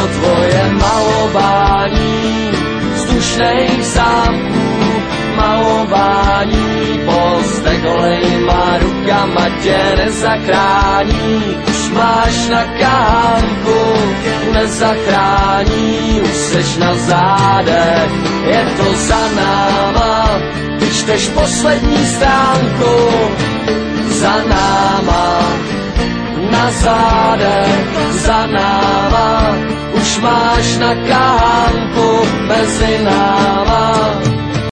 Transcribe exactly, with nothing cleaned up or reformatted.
tvoje malování vzdušných zámků, malování pozdech golejma rukama tě nezachrání. Už máš na kánku, nezachrání, už seš na zádech, je to za náma, když čteš poslední stránku, za náma, na zádech, za náma, už máš na kánku mezi náma.